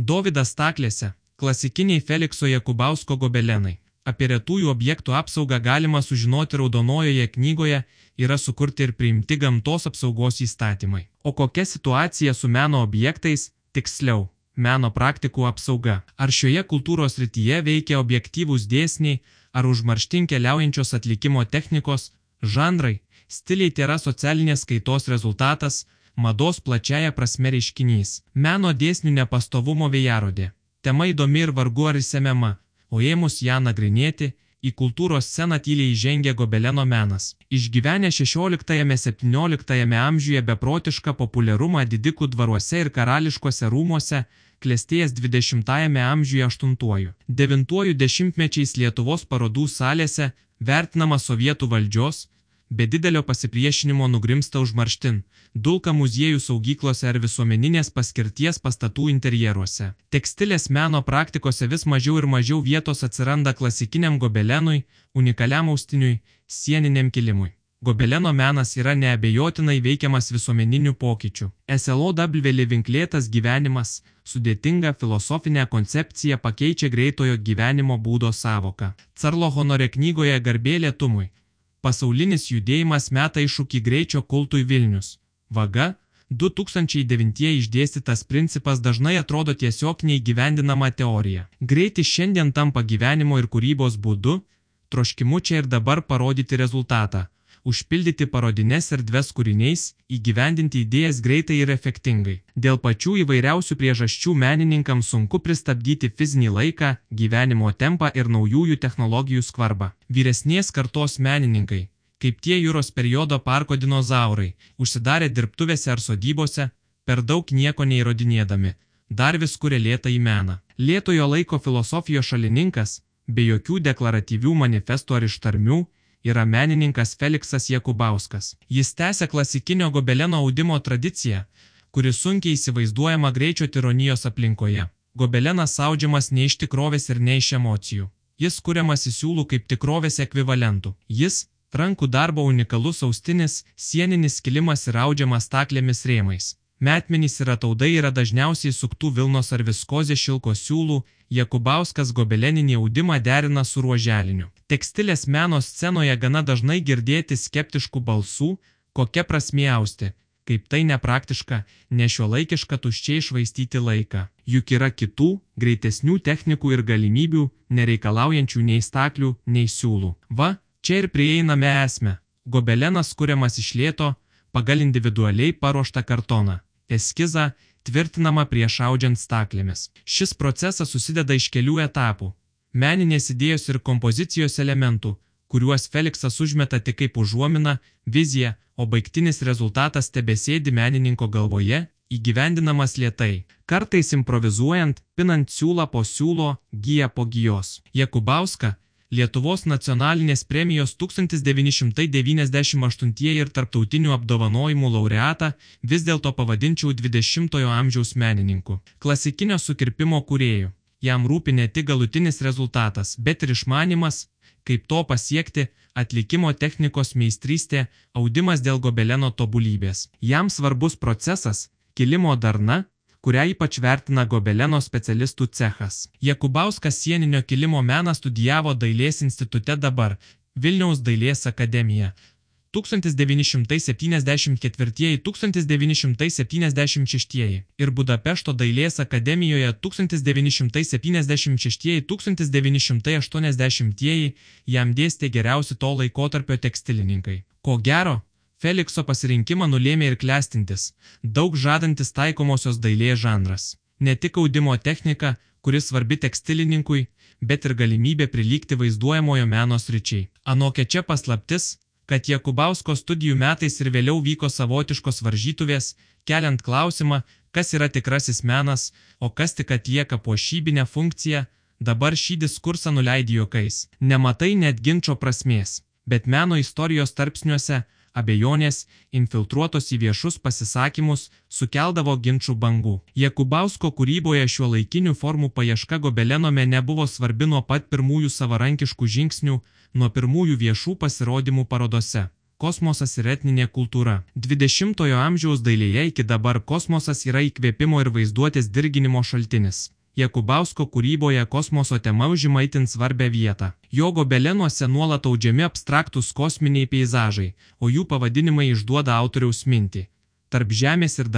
Dovydas Staklėse – klasikiniai Felikso Jakubausko gobelenai. Apie retųjų objektų apsaugą galima sužinoti Raudonojoje knygoje, yra sukurti ir priimti gamtos apsaugos įstatymai. O kokia situacija su meno objektais, tiksliau, meno praktikų apsauga? Ar šioje kultūros srityje veikia objektyvūs dėsniai, ar užmarštin keliaujančios atlikimo technikos, žanrai, stiliai tėra socialinės kaitos rezultatas, mados plačiaja prasme reiškinys. Meno dėsnių nepastovumo vėjarodė. Tema įdomi ir vargu ar įsemiama, o ėmus ją nagrinėti, į kultūros sceną tyliai įžengė gobeleno menas. Išgyvenę 16–17 amžiuje beprotišką populiarumą didikų dvaruose ir karališkuose rūmuose, klestėjęs 20 amžiuje 8–9 dešimtmečiais Lietuvos parodų salėse, vertinama sovietų valdžios, be didelio pasipriešinimo nugrimsta užmarštin, dulka muziejų saugyklose ar visuomeninės paskirties pastatų interjeruose. Tekstilės meno praktikose vis mažiau ir mažiau vietos atsiranda klasikiniam gobelenui, unikaliam austiniui, sieniniam kilimui. Gobeleno menas yra neabejotinai veikiamas visuomeninių pokyčių. SLOW vinklėtas gyvenimas, sudėtinga filosofinė koncepcija pakeičia greitojo gyvenimo būdo savoką. Carlo Honore knygoje Garbė lėtumui. Pasaulinis judėjimas meta iššūkį greičio kultui Vilnius. Vaga, 2009 išdėstytas principas dažnai atrodo tiesiog neįgyvendinama teorija. Greitis šiandien tampa gyvenimo ir kūrybos būdu, troškimu čia ir dabar parodyti rezultatą, užpildyti parodines erdves kūriniais, įgyvendinti idėjas greitai ir efektingai. Dėl pačių įvairiausių priežasčių menininkams sunku pristabdyti fizinį laiką, gyvenimo tempą ir naujųjų technologijų skvarbą. Vyresnės kartos menininkai, kaip tie jūros periodo parko dinozaurai, užsidarę dirbtuvėse ar sodybose, per daug nieko neįrodinėdami, dar vis kuria lėtąjį meną. Lėtojo laiko filosofijos šalininkas, be jokių deklaratyvių manifestų ar ištarmių, yra menininkas Feliksas Jakubauskas. Jis tęsia klasikinio gobeleno audimo tradiciją, kuri sunkiai įsivaizduojama greičio tironijos aplinkoje. Gobelenas audžiamas ne iš tikrovės ir ne iš emocijų. Jis kuriamas į siūlų kaip tikrovės ekvivalentų. Jis – rankų darbo unikalus austinis, sieninis kilimas ir audžiamas staklėmis rėmais. Metmenys ir ataudai yra dažniausiai suktų vilnos ar viskozės šilko siūlų, Jakubauskas gobeleninį audimą derina su ruoželiniu. Tekstilės meno scenoje gana dažnai girdėti skeptiškų balsų, kokia prasmė austi, kaip tai nepraktiška, nešiuolaikiška tuščiai švaistyti laiką. Juk yra kitų, greitesnių technikų ir galimybių, nereikalaujančių nei staklių, nei siūlų. Va, čia ir prieiname esmę. Gobelenas kuriamas iš lėto, pagal individualiai paruoštą kartoną. Eskizą tvirtinama prieš audžiant staklėmis. Šis procesas susideda iš kelių etapų. Meninės idėjos ir kompozicijos elementų, kuriuos Feliksas užmeta tik kaip užuomina, vizija, o baigtinis rezultatas tebesėdi menininko galvoje, įgyvendinamas lėtai. Kartais improvizuojant, pinant siūlą po siūlo, giją po gijos. Jakubauską, Lietuvos nacionalinės premijos 1998 ir tarptautinių apdovanojimų laureatą, vis dėlto pavadinčiau 20-ojo amžiaus menininku. Klasikinio sukirpimo kūrėjų. Jam rūpi ne tik galutinis rezultatas, bet ir išmanimas, kaip to pasiekti, atlikimo technikos meistrystė, audimas dėl gobeleno tobulybės. Jam svarbus procesas, kilimo darna, kurią ypač vertina gobeleno specialistų cechas. Jakubauskas sieninio kilimo meną studijavo Dailės institute dabar, Vilniaus dailės akademija. 1974–1976 ir Budapešto dailės akademijoje 1976–1980 jam dėstė geriausi to laikotarpio tekstilininkai. Ko gero, Felikso pasirinkimą nulėmė ir klestintis, daug žadantis taikomosios dailės žanras. Ne tik audimo technika, kuris svarbi tekstilininkui, bet ir galimybė prilygti vaizduojamojo meno sričiai. Anokia čia paslaptis, kad Jakubausko studijų metais ir vėliau vyko savotiškos varžytuvės, keliant klausimą, kas yra tikrasis menas, o kas tik atlieka puošybinę funkciją, dabar šį diskursą nuleidi juokais. Nematai net ginčo prasmės, bet meno istorijos tarpsniuose abejonės, infiltruotos į viešus pasisakymus, sukeldavo ginčų bangų. Jakubausko kūryboje šiuolaikinių formų paieška gobeleno mene buvo svarbi nuo pat pirmųjų savarankiškų žingsnių, nuo pirmųjų viešų pasirodymų parodose. kosmosas ir etninė kultūra. 20-ojo amžiaus dailėje iki dabar kosmosas yra įkvėpimo ir vaizduotės dirginimo šaltinis. Jakubausko kūryboje kosmoso tema užima itin svarbią vietą. Jo gobelenuose nuolat audžiami abstraktus kosminiai peizažai, o jų pavadinimai išduoda autoriaus mintį. Tarp žemės ir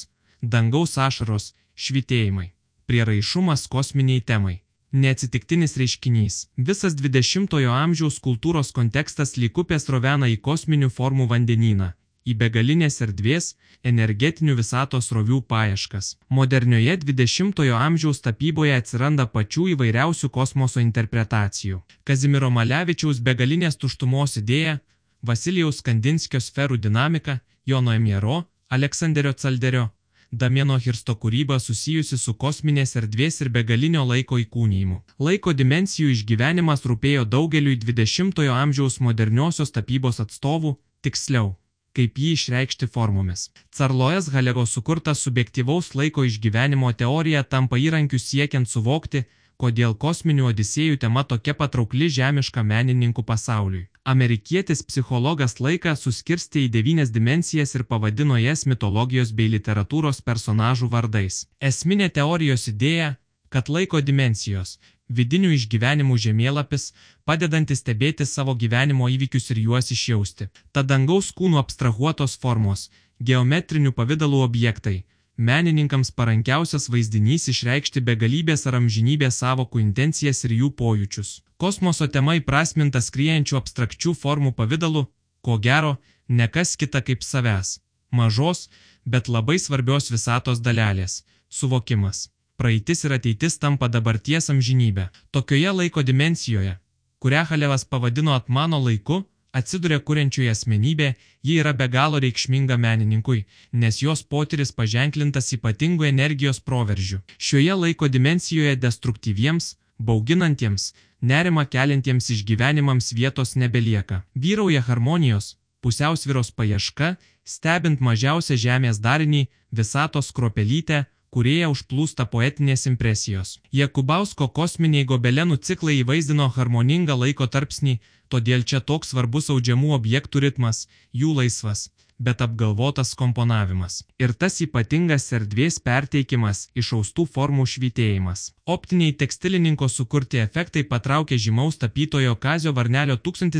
dangaus ašaros, švytėjimai. Prieraišumas kosminiai temai. Neatsitiktinis reiškinys. Visas 20-ojo amžiaus kultūros kontekstas lyg upės rovena į kosminių formų vandenyną, į begalinės erdvės, energetinių visatos rovių paieškas. Modernioje 20-ojo amžiaus tapyboje atsiranda pačių įvairiausių kosmoso interpretacijų. Kazimiero Malevičiaus begalinės tuštumos idėja, Vasilijaus Kandinskio sferų dinamika, Jono Emjero, Aleksanderio Calderio, Damieno Hirsto kūryba susijusi su kosminės erdvės ir begalinio laiko įkūnijimu. Laiko dimensijų išgyvenimas rūpėjo daugeliui 20-ojo amžiaus moderniosios tapybos atstovų, tiksliau, kaip jį išreikšti formomis. Carlojas Halego sukurta subjektyvaus laiko išgyvenimo teorija tampa įrankiu siekiant suvokti, kodėl kosminių odisėjų tema tokia patraukli žemiška menininkų pasauliui. Amerikietis psichologas laiką suskirstė į 9 dimensijas ir pavadino jas mitologijos bei literatūros personažų vardais. Esminė teorijos idėja, kad laiko dimensijos, vidinių išgyvenimų žemėlapis, padedantis stebėti savo gyvenimo įvykius ir juos išjausti. Ta dangaus kūnų abstrahuotos formos, geometrinių pavydalų objektai. Menininkams parankiausias vaizdinys išreikšti begalybės ar amžinybės sąvokų intencijas ir jų pojūčius. Kosmoso tema įprasminta skriejančių abstrakčių formų pavidalu, ko gero, ne kas kita kaip savęs. Mažos, bet labai svarbios visatos dalelės. Suvokimas. Praeitis ir ateitis tampa dabarties amžinybė. Tokioje laiko dimensijoje, kurią Halevas pavadino atmano laiku, atsiduria kuriančioje asmenybė, ji yra be galo reikšminga menininkui, nes jos potyris paženklintas ypatingu energijos proveržiu. Šioje laiko dimensijoje destruktyviems, bauginantiems, nerimą keliantiems išgyvenimams vietos nebelieka. Vyrauja harmonijos, pusiausvyros paieška, stebint mažiausią žemės darinį, visatos kruopelytę, kurioje užplūsta poetinės impresijos. Jakubausko kosminiai gobelenų ciklai įvaizdino harmoningą laiko tarpsnį, todėl čia toks svarbus audžiamų objektų ritmas, jų laisvas, bet apgalvotas komponavimas. Ir tas ypatingas erdvės perteikimas, išaustų formų švytėjimas. Optiniai tekstilininko sukurti efektai patraukė žymaus tapytojo Kazio Varnelio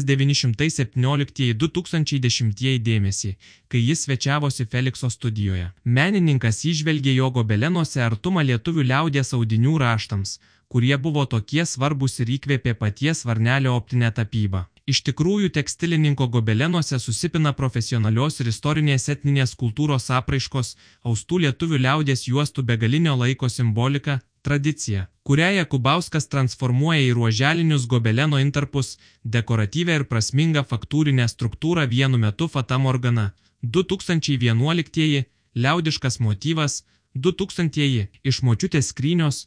1917–2010 dėmesį, kai jis svečiavosi Felikso studijoje. Menininkas įžvelgė jo gobelenuose artumą lietuvių liaudies audinių raštams, kurie buvo tokie svarbus ir įkvėpė paties Varnelio optinę tapybą. Iš tikrųjų tekstilininko gobelenuose susipina profesionalios ir istorinės etninės kultūros apraiškos, austų lietuvių liaudies juostų begalinio laiko simbolika, tradicija, kurią Jakubauskas transformuoja į ruoželinius gobeleno intarpus, dekoratyvę ir prasmingą faktūrinę struktūrą vienu metu Fata Morgana, 2011, liaudiškas motyvas, 2000, iš močiutės skrynios,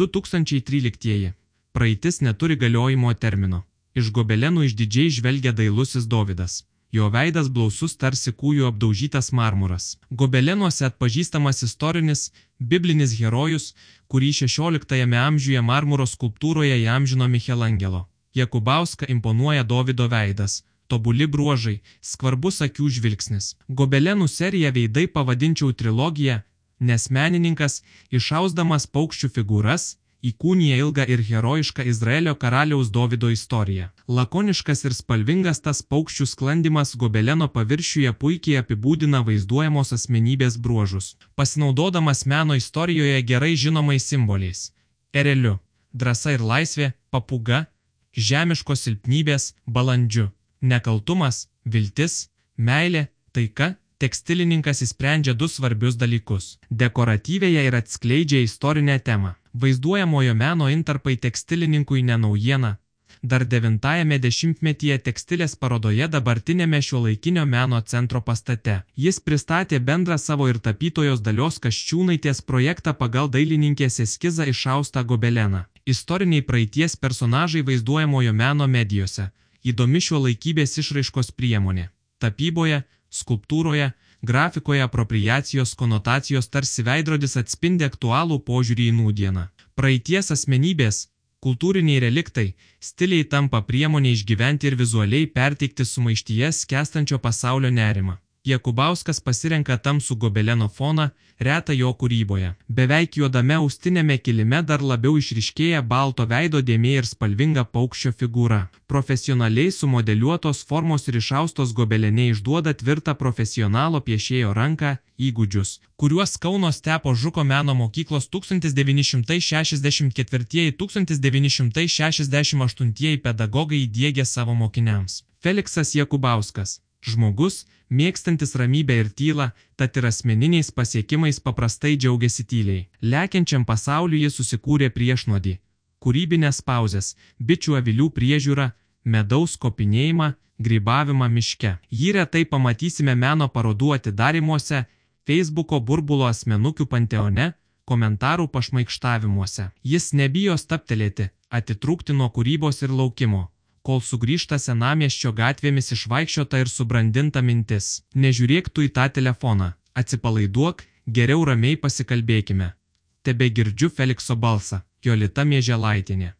2013, praeitis neturi galiojimo termino. Iš gobelenų išdidžiai žvelgia dailusis Dovydas. Jo veidas blausus tarsi kūjų apdaužytas marmuras. Gobelenuose atpažįstamas istorinis, biblinis herojus, kurį 16 amžiuje marmuro skulptūroje įamžino Michelangelo. Jakubauską imponuoja Dovydo veidas, tobuli bruožai, skvarbus akių žvilgsnis. Gobelenų seriją veidai pavadinčiau trilogija, nes menininkas, išausdamas paukščių figūras, įkūnija ilgą ir herojišką Izraelio karaliaus Dovydo istoriją. Lakoniškas ir spalvingas tas paukščių sklandymas gobeleno paviršiuje puikiai apibūdina vaizduojamos asmenybės bruožus. Pasinaudodamas meno istorijoje gerai žinomais simboliais – ereliu, drąsa ir laisvė, papūga, žemiškos silpnybės, balandžiu, nekaltumas, viltis, meilė, taika, tekstilininkas įsprendžia du svarbius dalykus – dekoratyvėje ir atskleidžia istorinę temą. Vaizduojamojo meno intarpai tekstilininkui ne naujiena. Dar 9-ame dešimtmetyje tekstilės parodoje dabartinėme šiuolaikinio meno centro pastate. Jis pristatė bendrą savo ir tapytojos Dalios Kasčiūnaitės projektą pagal dailininkės eskizą išaustą gobeleną. Istoriniai praeities personažai vaizduojamojo meno medijose. Įdomi šiuolaikybės išraiškos priemonė. Tapyboje, skulptūroje, grafikoje apropriacijos konotacijos tarsi veidrodis atspindi aktualų požiūrį į nūdieną. Praeities asmenybės, Kultūriniai reliktai, stiliai tampa priemonė išgyventi ir vizualiai perteikti sumaištyje skęstančio pasaulio nerimą. Jakubauskas pasirenka tamsų gobeleno foną, retą jo kūryboje. Beveik juodame austinėme kilime dar labiau išryškėja balto veido dėmė ir spalvinga paukščio figūra. Profesionaliai sumodeliuotos formos ir išaustos gobelene išduoda tvirtą profesionalo piešėjo ranką, įgūdžius, kuriuos Kauno Stepo Žuko meno mokyklos 1964–1968 pedagogai įdiegė savo mokiniams. Feliksas Jakubauskas. Žmogus, mėgstantis ramybę ir tylą, tad ir asmeniniais pasiekimais paprastai džiaugiasi tyliai. Lekiančiam pasauliu jis susikūrė priešnuodį, kūrybinės pauzes, bičių avilių priežiūrą, medaus kopinėjimą, grybavimą miške. Jį retai pamatysime meno parodų atidarymuose, Facebooko burbulo asmenukių panteone, komentarų pašmaikštavimuose. Jis nebijo stabtelėti, atitrūkti nuo kūrybos ir laukimo, kol sugrįžta senamiesčio gatvėmis išvaikščiota ir subrandinta mintis. Nežiūrėk tu į tą telefoną, atsipalaiduok, geriau ramiai pasikalbėkime. Tebegirdžiu Felikso balsą, Jolita Mieželaitienė.